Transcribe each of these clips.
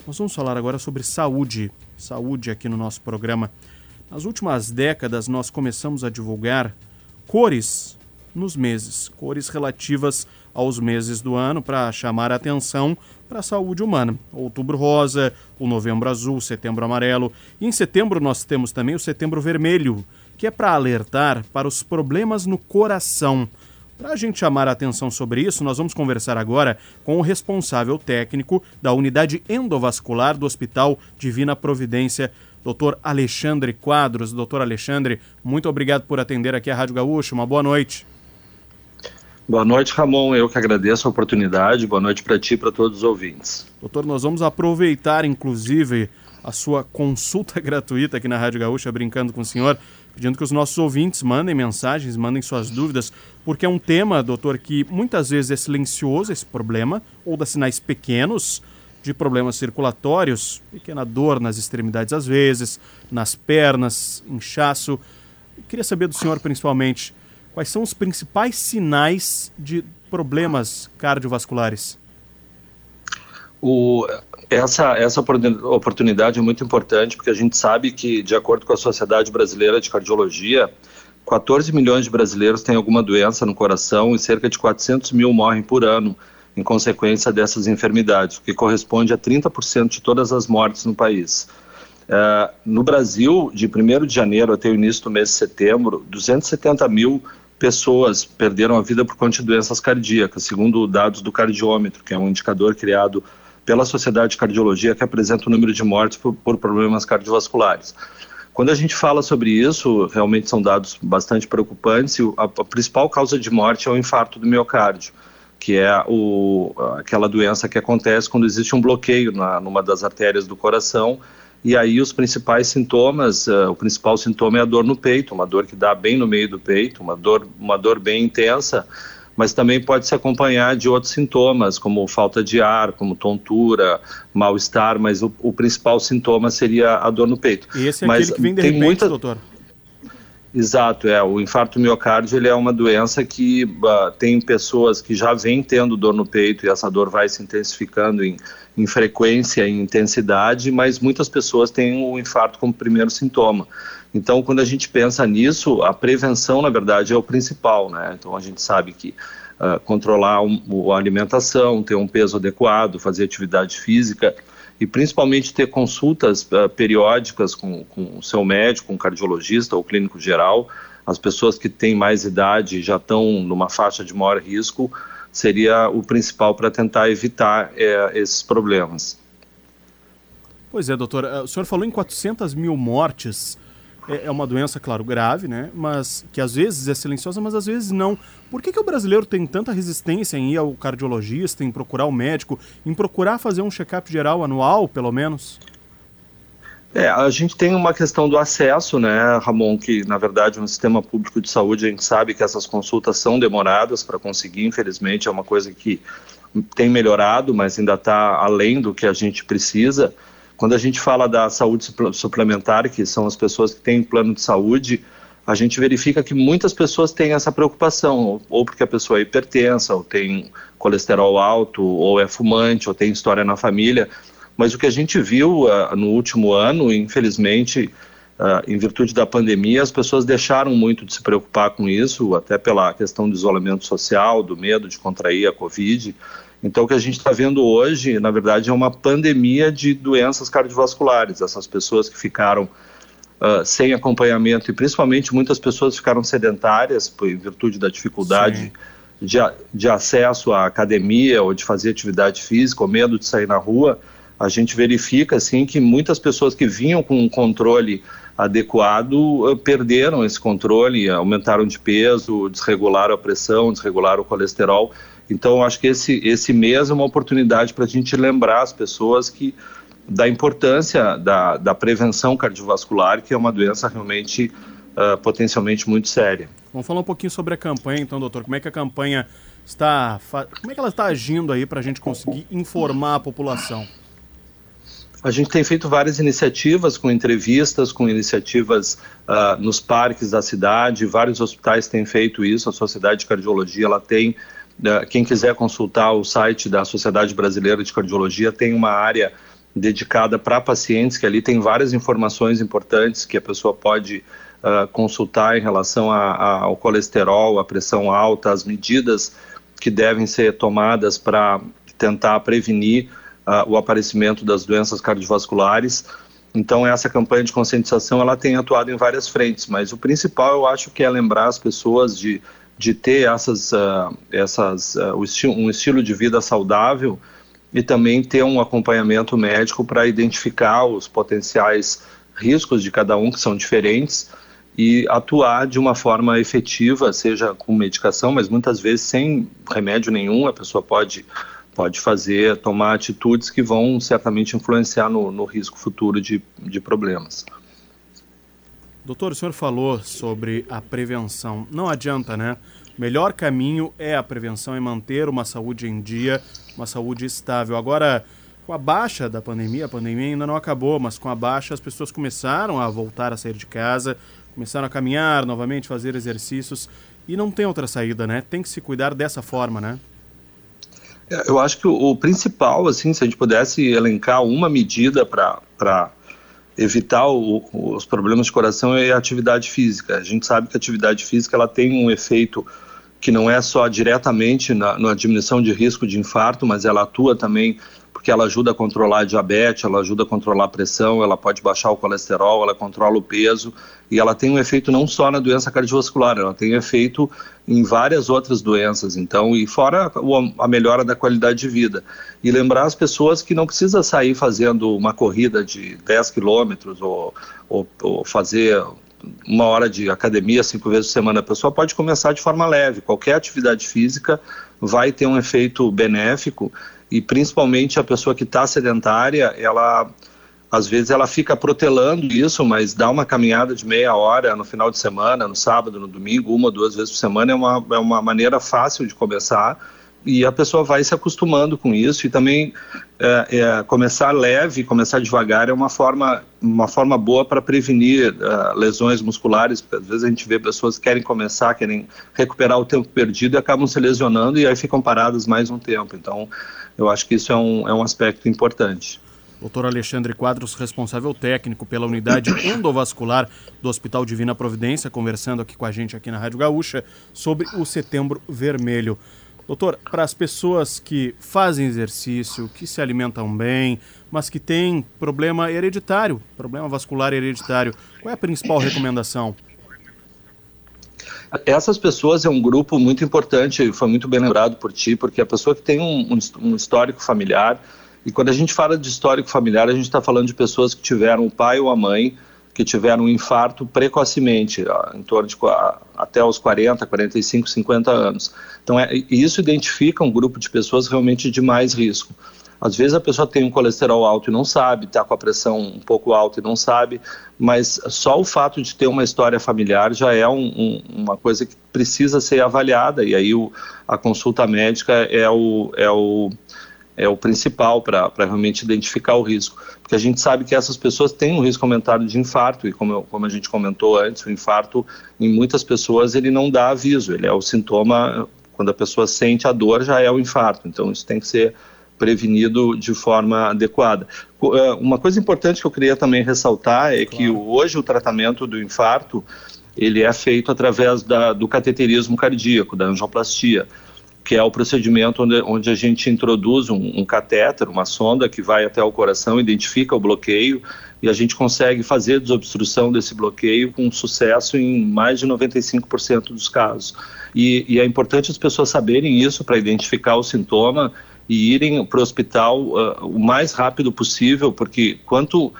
Nós vamos falar agora sobre saúde aqui no nosso programa. Nas últimas décadas, nós começamos a divulgar cores nos meses, cores relativas aos meses do ano para chamar a atenção para a saúde humana. Outubro rosa, o novembro azul, o setembro amarelo. E em setembro nós temos também o setembro vermelho, que é para alertar para os problemas no coração. Para a gente chamar a atenção sobre isso, nós vamos conversar agora com o responsável técnico da unidade endovascular do Hospital Divina Providência, Dr. Alexandre Quadros. Dr. Alexandre, muito obrigado por atender aqui a Rádio Gaúcha. Uma boa noite. Boa noite, Ramon. Eu que agradeço a oportunidade. Boa noite para ti e para todos os ouvintes. Doutor, nós vamos aproveitar, inclusive, a sua consulta gratuita aqui na Rádio Gaúcha, brincando com o senhor, pedindo que os nossos ouvintes mandem mensagens, mandem suas dúvidas, porque é um tema, doutor, que muitas vezes é silencioso, esse problema, ou dá sinais pequenos de problemas circulatórios, pequena dor nas extremidades às vezes, nas pernas, inchaço. Eu queria saber do senhor, principalmente, quais são os principais sinais de problemas cardiovasculares? Essa oportunidade é muito importante, porque a gente sabe que, de acordo com a Sociedade Brasileira de Cardiologia, 14 milhões de brasileiros têm alguma doença no coração e cerca de 400 mil morrem por ano em consequência dessas enfermidades, o que corresponde a 30% de todas as mortes no país. No Brasil, de 1º de janeiro até o início do mês de setembro, 270 mil pessoas perderam a vida por conta de doenças cardíacas, segundo dados do cardiômetro, que é um indicador criado pela Sociedade de Cardiologia que apresenta o número de mortes por problemas cardiovasculares. Quando a gente fala sobre isso, realmente são dados bastante preocupantes e a principal causa de morte é o infarto do miocárdio, que é aquela doença que acontece quando existe um bloqueio numa das artérias do coração, e aí os principais sintomas, o principal sintoma é a dor no peito, uma dor que dá bem no meio do peito, uma dor bem intensa, mas também pode se acompanhar de outros sintomas, como falta de ar, como tontura, mal-estar, mas o principal sintoma seria a dor no peito. E esse é aquele que vem de repente, doutor? Exato, o infarto miocárdio ele é uma doença que tem pessoas que já vêm tendo dor no peito e essa dor vai se intensificando em frequência e intensidade, mas muitas pessoas têm o infarto como primeiro sintoma. Então, quando a gente pensa nisso, a prevenção, na verdade, é o principal, né? Então, a gente sabe que controlar a alimentação, ter um peso adequado, fazer atividade física e principalmente ter consultas periódicas com o seu médico, com o cardiologista ou clínico geral. As pessoas que têm mais idade e já estão numa faixa de maior risco, seria o principal para tentar evitar esses problemas. Pois é, doutor. O senhor falou em 400 mil mortes. É uma doença, claro, grave, né? Mas que às vezes é silenciosa, mas às vezes não. Por que o brasileiro tem tanta resistência em ir ao cardiologista, em procurar o médico, em procurar fazer um check-up geral anual, pelo menos? A gente tem uma questão do acesso, né, Ramon, que na verdade no sistema público de saúde a gente sabe que essas consultas são demoradas para conseguir, infelizmente é uma coisa que tem melhorado, mas ainda está além do que a gente precisa. Quando a gente fala da saúde suplementar, que são as pessoas que têm plano de saúde, a gente verifica que muitas pessoas têm essa preocupação, ou porque a pessoa é hipertensa, ou tem colesterol alto, ou é fumante, ou tem história na família. Mas o que a gente viu no último ano, infelizmente, em virtude da pandemia, as pessoas deixaram muito de se preocupar com isso, até pela questão do isolamento social, do medo de contrair a Covid. Então, o que a gente está vendo hoje, na verdade, é uma pandemia de doenças cardiovasculares. Essas pessoas que ficaram sem acompanhamento e, principalmente, muitas pessoas ficaram sedentárias em virtude da dificuldade de acesso à academia ou de fazer atividade física, ou medo de sair na rua. A gente verifica, assim, que muitas pessoas que vinham com um controle adequado perderam esse controle, aumentaram de peso, desregularam a pressão, desregularam o colesterol. Então, acho que esse mês é uma oportunidade para a gente lembrar as pessoas da importância da prevenção cardiovascular, que é uma doença realmente potencialmente muito séria. Vamos falar um pouquinho sobre a campanha, então, doutor. Como é que a campanha como é que ela está agindo aí para a gente conseguir informar a população? A gente tem feito várias iniciativas, com entrevistas, com iniciativas nos parques da cidade, vários hospitais têm feito isso, a Sociedade de Cardiologia, ela tem, quem quiser consultar o site da Sociedade Brasileira de Cardiologia, tem uma área dedicada para pacientes, que ali tem várias informações importantes que a pessoa pode consultar em relação ao colesterol, à pressão alta, as medidas que devem ser tomadas para tentar prevenir o aparecimento das doenças cardiovasculares. Então, essa campanha de conscientização, ela tem atuado em várias frentes, mas o principal, eu acho que é lembrar as pessoas de ter um estilo de vida saudável e também ter um acompanhamento médico para identificar os potenciais riscos de cada um, que são diferentes, e atuar de uma forma efetiva, seja com medicação, mas muitas vezes sem remédio nenhum, a pessoa pode tomar atitudes que vão certamente influenciar no risco futuro de problemas. Doutor, o senhor falou sobre a prevenção. Não adianta, né? O melhor caminho é a prevenção, é manter uma saúde em dia, uma saúde estável. Agora, com a baixa da pandemia, a pandemia ainda não acabou, mas com a baixa as pessoas começaram a voltar a sair de casa, começaram a caminhar novamente, fazer exercícios, e não tem outra saída, né? Tem que se cuidar dessa forma, né? Eu acho que o principal, assim, se a gente pudesse elencar uma medida para evitar os problemas de coração, é a atividade física. A gente sabe que a atividade física ela tem um efeito que não é só diretamente na diminuição de risco de infarto, mas ela atua também porque ela ajuda a controlar a diabetes, ela ajuda a controlar a pressão, ela pode baixar o colesterol, ela controla o peso, e ela tem um efeito não só na doença cardiovascular, ela tem efeito em várias outras doenças, então, e fora a melhora da qualidade de vida. E lembrar as pessoas que não precisa sair fazendo uma corrida de 10 quilômetros ou fazer 1 hora de academia 5 vezes por semana. A pessoa pode começar de forma leve, qualquer atividade física vai ter um efeito benéfico, e principalmente a pessoa que está sedentária, às vezes ela fica protelando isso, mas dá uma caminhada de meia hora no final de semana, no sábado, no domingo, 1 ou 2 vezes por semana, é uma maneira fácil de começar, e a pessoa vai se acostumando com isso, e também começar leve, começar devagar é uma forma boa para prevenir lesões musculares, porque às vezes a gente vê pessoas que querem começar, querem recuperar o tempo perdido e acabam se lesionando e aí ficam paradas mais um tempo. Então, eu acho que isso é um aspecto importante. Dr. Alexandre Quadros, responsável técnico pela unidade endovascular do Hospital Divina Providência, conversando aqui com a gente aqui na Rádio Gaúcha sobre o Setembro Vermelho. Doutor, para as pessoas que fazem exercício, que se alimentam bem, mas que têm problema hereditário, problema vascular hereditário, qual é a principal recomendação? Essas pessoas é um grupo muito importante, foi muito bem lembrado por ti, porque a pessoa que tem um histórico familiar, e quando a gente fala de histórico familiar, a gente está falando de pessoas que tiveram o pai ou a mãe, que tiveram um infarto precocemente, em torno de até os 40, 45, 50 anos. Então, isso identifica um grupo de pessoas realmente de mais risco. Às vezes a pessoa tem um colesterol alto e não sabe, está com a pressão um pouco alta e não sabe, mas só o fato de ter uma história familiar já é uma coisa que precisa ser avaliada, e aí a consulta médica é o principal para realmente identificar o risco, porque a gente sabe que essas pessoas têm um risco aumentado de infarto, e como a gente comentou antes, o infarto em muitas pessoas ele não dá aviso, ele é o sintoma, quando a pessoa sente a dor já é o infarto, então isso tem que ser prevenido de forma adequada. Uma coisa importante que eu queria também ressaltar é que hoje o tratamento do infarto ele é feito através do cateterismo cardíaco, da angioplastia, que é o procedimento onde a gente introduz um catéter, uma sonda que vai até o coração, identifica o bloqueio e a gente consegue fazer desobstrução desse bloqueio com sucesso em mais de 95% dos casos. E é importante as pessoas saberem isso para identificar o sintoma e irem para o hospital o mais rápido possível, porque quanto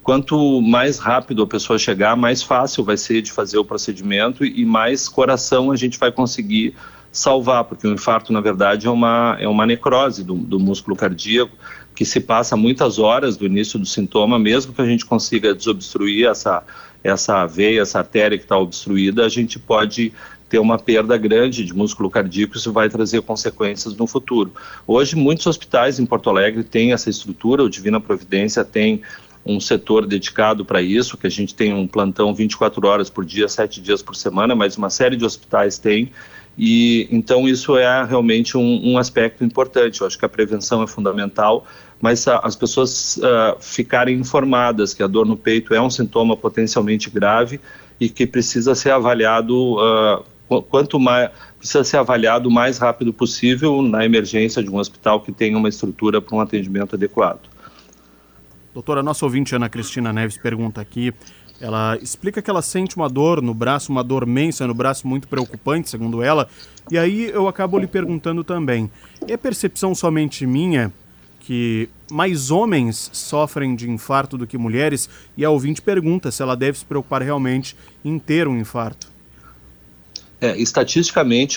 mais rápido a pessoa chegar, mais fácil vai ser de fazer o procedimento e mais coração a gente vai conseguir salvar, porque o infarto, na verdade, é uma necrose do músculo cardíaco que se passa muitas horas do início do sintoma, mesmo que a gente consiga desobstruir essa veia, essa artéria que está obstruída, a gente pode ter uma perda grande de músculo cardíaco, isso vai trazer consequências no futuro. Hoje, muitos hospitais em Porto Alegre têm essa estrutura, o Divina Providência tem um setor dedicado para isso, que a gente tem um plantão 24 horas por dia, 7 dias por semana, mas uma série de hospitais tem, E então isso é realmente um aspecto importante. Eu acho que a prevenção é fundamental, mas as pessoas ficarem informadas que a dor no peito é um sintoma potencialmente grave e que precisa ser avaliado precisa ser avaliado o mais rápido possível na emergência de um hospital que tenha uma estrutura para um atendimento adequado. Doutora, nossa ouvinte Ana Cristina Neves pergunta aqui, ela explica que ela sente uma dor no braço, uma dor mensa no braço muito preocupante, segundo ela, e aí eu acabo lhe perguntando também, é percepção somente minha que mais homens sofrem de infarto do que mulheres? E a ouvinte pergunta se ela deve se preocupar realmente em ter um infarto. Estatisticamente,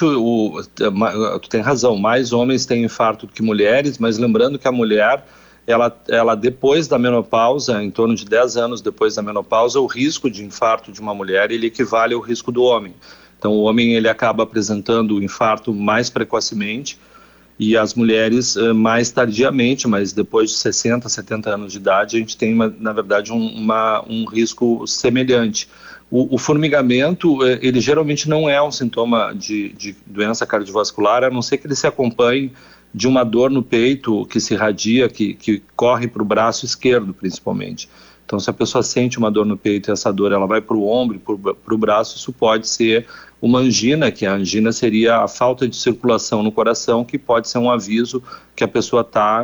tu tem razão, mais homens têm infarto do que mulheres, mas lembrando que a mulher, ela depois da menopausa, em torno de 10 anos depois da menopausa, o risco de infarto de uma mulher, ele equivale ao risco do homem. Então, o homem, ele acaba apresentando o infarto mais precocemente e as mulheres mais tardiamente, mas depois de 60, 70 anos de idade, a gente tem, na verdade, um risco semelhante. O formigamento, ele geralmente não é um sintoma de doença cardiovascular, a não ser que ele se acompanhe de uma dor no peito que se irradia, que corre para o braço esquerdo, principalmente. Então, se a pessoa sente uma dor no peito e essa dor ela vai para o ombro, para o braço, isso pode ser uma angina, que a angina seria a falta de circulação no coração, que pode ser um aviso que a pessoa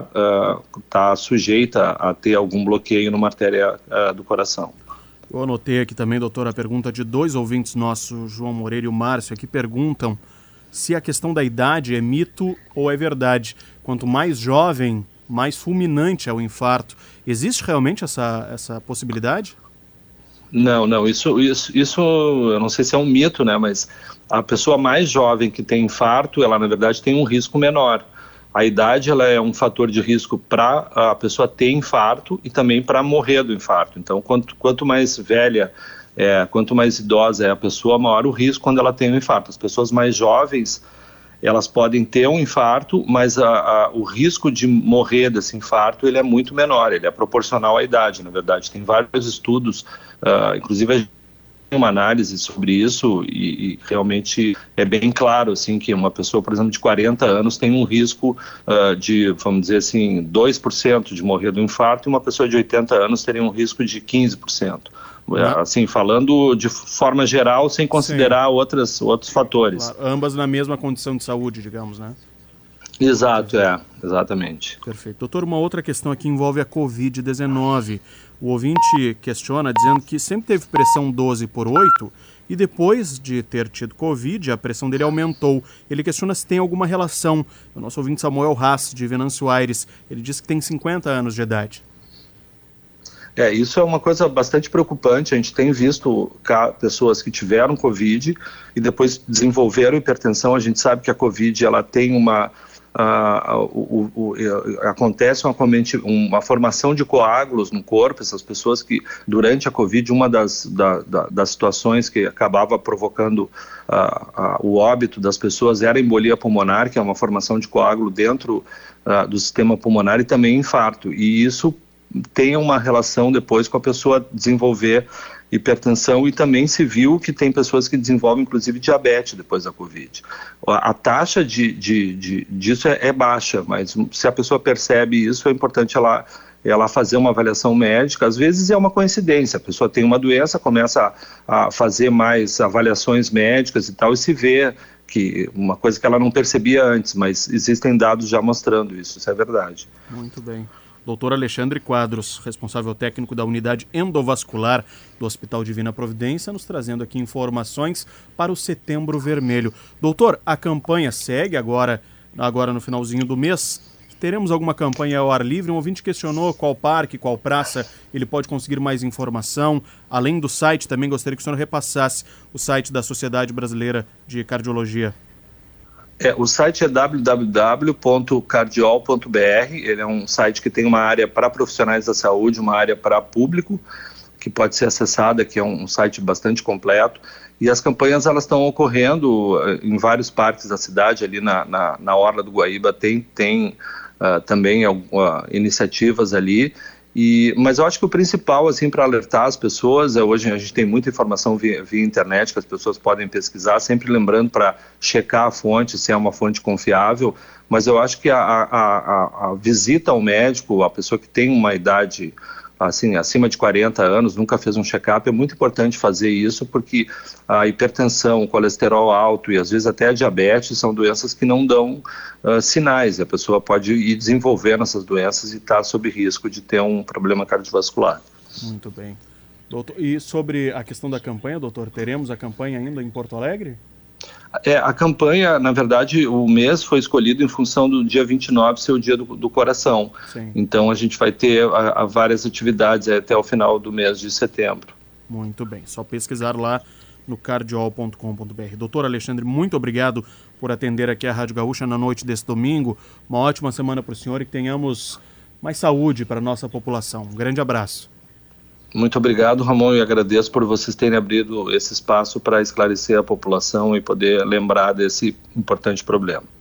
tá sujeita a ter algum bloqueio numa artéria do coração. Eu anotei aqui também, doutora, a pergunta de 2 ouvintes nossos, João Moreira e o Márcio, que perguntam se a questão da idade é mito ou é verdade. Quanto mais jovem, mais fulminante é o infarto. Existe realmente essa possibilidade? Não, isso eu não sei se é um mito, né, mas a pessoa mais jovem que tem infarto, ela na verdade tem um risco menor. A idade, ela é um fator de risco para a pessoa ter infarto e também para morrer do infarto. Então, quanto mais velha, quanto mais idosa é a pessoa, maior o risco quando ela tem um infarto. As pessoas mais jovens, elas podem ter um infarto, mas o risco de morrer desse infarto, ele é muito menor, ele é proporcional à idade, na verdade. Tem vários estudos, inclusive a gente tem uma análise sobre isso e realmente é bem claro, assim, que uma pessoa, por exemplo, de 40 anos tem um risco de, vamos dizer assim, 2% de morrer do infarto, e uma pessoa de 80 anos teria um risco de 15%. Assim, falando de forma geral, sem considerar outros fatores. Claro, ambas na mesma condição de saúde, digamos, né? Exato, exatamente. Perfeito. Doutor, uma outra questão aqui envolve a Covid-19. O ouvinte questiona dizendo que sempre teve pressão 12/8 e depois de ter tido Covid, a pressão dele aumentou. Ele questiona se tem alguma relação. O nosso ouvinte Samuel Haas, de Venâncio Aires, ele diz que tem 50 anos de idade. Isso é uma coisa bastante preocupante. A gente tem visto pessoas que tiveram Covid e depois desenvolveram hipertensão. A gente sabe que a Covid, ela tem acontece uma formação de coágulos no corpo. Essas pessoas que, durante a Covid, uma das situações que acabava provocando o óbito das pessoas era a embolia pulmonar, que é uma formação de coágulo dentro do sistema pulmonar, e também infarto. E isso tem uma relação depois com a pessoa desenvolver hipertensão, e também se viu que tem pessoas que desenvolvem inclusive diabetes depois da Covid. A taxa disso é baixa, mas se a pessoa percebe isso, é importante ela fazer uma avaliação médica. Às vezes é uma coincidência, a pessoa tem uma doença, começa a fazer mais avaliações médicas e tal, e se vê que uma coisa que ela não percebia antes, mas existem dados já mostrando isso é verdade. Muito bem. Doutor Alexandre Quadros, responsável técnico da unidade endovascular do Hospital Divina Providência, nos trazendo aqui informações para o Setembro Vermelho. Doutor, a campanha segue agora no finalzinho do mês. Teremos alguma campanha ao ar livre? Um ouvinte questionou qual parque, qual praça ele pode conseguir mais informação. Além do site, também gostaria que o senhor repassasse o site da Sociedade Brasileira de Cardiologia. O site é www.cardiol.br. Ele é um site que tem uma área para profissionais da saúde, uma área para público, que pode ser acessada, que é um site bastante completo. E as campanhas, elas estão ocorrendo em vários parques da cidade, ali na Orla do Guaíba tem também iniciativas ali. Mas eu acho que o principal, assim, para alertar as pessoas, hoje a gente tem muita informação via internet que as pessoas podem pesquisar, sempre lembrando para checar a fonte, se é uma fonte confiável, mas eu acho que a visita ao médico, a pessoa que tem uma idade assim, acima de 40 anos, nunca fez um check-up, é muito importante fazer isso, porque a hipertensão, o colesterol alto e às vezes até a diabetes são doenças que não dão sinais, e a pessoa pode ir desenvolvendo essas doenças e estar sob risco de ter um problema cardiovascular. Muito bem. Doutor, e sobre a questão da campanha, doutor, teremos a campanha ainda em Porto Alegre? A campanha, na verdade, o mês foi escolhido em função do dia 29 ser o dia do coração. Sim. Então a gente vai ter várias atividades até o final do mês de setembro. Muito bem, só pesquisar lá no cardiol.com.br. Doutor Alexandre, muito obrigado por atender aqui a Rádio Gaúcha na noite desse domingo. Uma ótima semana para o senhor e que tenhamos mais saúde para a nossa população. Um grande abraço. Muito obrigado, Ramon, e agradeço por vocês terem abrido esse espaço para esclarecer a população e poder lembrar desse importante problema.